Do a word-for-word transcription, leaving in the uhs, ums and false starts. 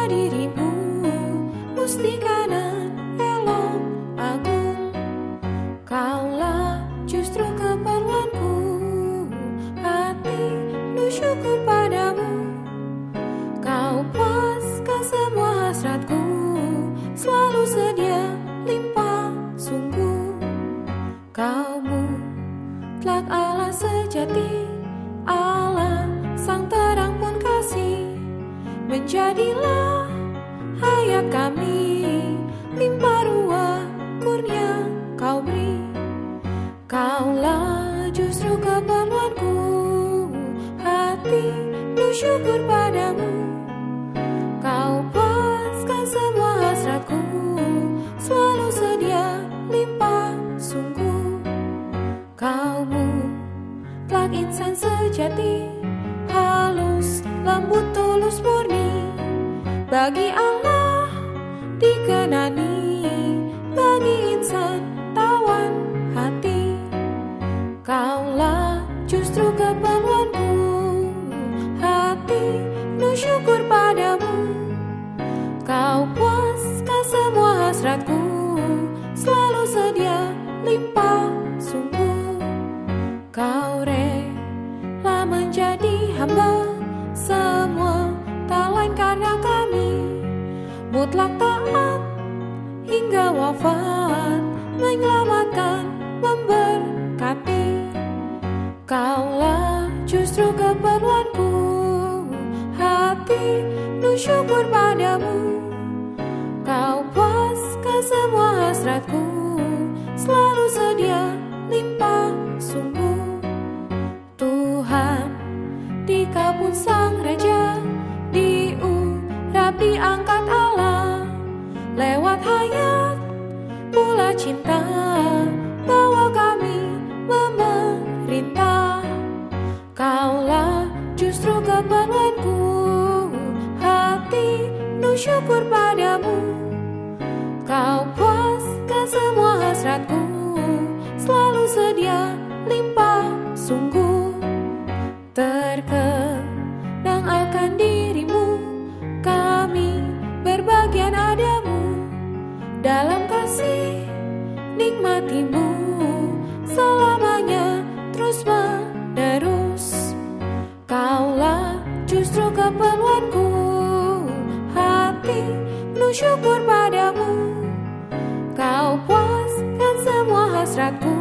dirimu, mustikanan elok agung. Kaulah justru keperluanku, hati penuh syukur padamu. Kau puaskan semua hasratku, selalu sedia limpah sungguh. Kau mutlak Allah sejati, Allah sang terang pun kasih. Menjadilah hayat kami, limpah ruah kurnia kau beri. Kaulah justru keperluanku, hati penuh syukur padamu. Kau puaskan semua hasratku, selalu sedia limpah sungguh. Kau mutlak insan sejati, halus, lembut, tulus, murni. Bagi Allah dikenani, bagi insan tawan hati. Kaulah justru keperluanku, hati penuh syukur padamu. Kau puaskan semua hasratku, selalu sedia limpah sungguh. Kau rela menjadi hamba, semua tak lain karena kami. Mutlak taat hingga wafat, menyelamatkan, memberkati. Kaulah justru keperluanku, hati penuh syukur padamu. Kau puaskan semua hasratku, selalu sedia limpah sungguh. Tuhan, Dikau pun sang Raja, diurap diangkat Allah. Lewat hayat pula cinta, bawa kami memerintah. Kaulah justru keperluanku, hati penuh syukur padamu. Kau puaskan semua hasratku, selalu sedia limpah sungguh. Terkenang akan dirimu, kami berbagian adamu. Dalam kasih nikmatimu, selamanya terus menerus. Kaulah justru keperluanku, hati penuh syukur padamu. Kau puaskan semua hasratku,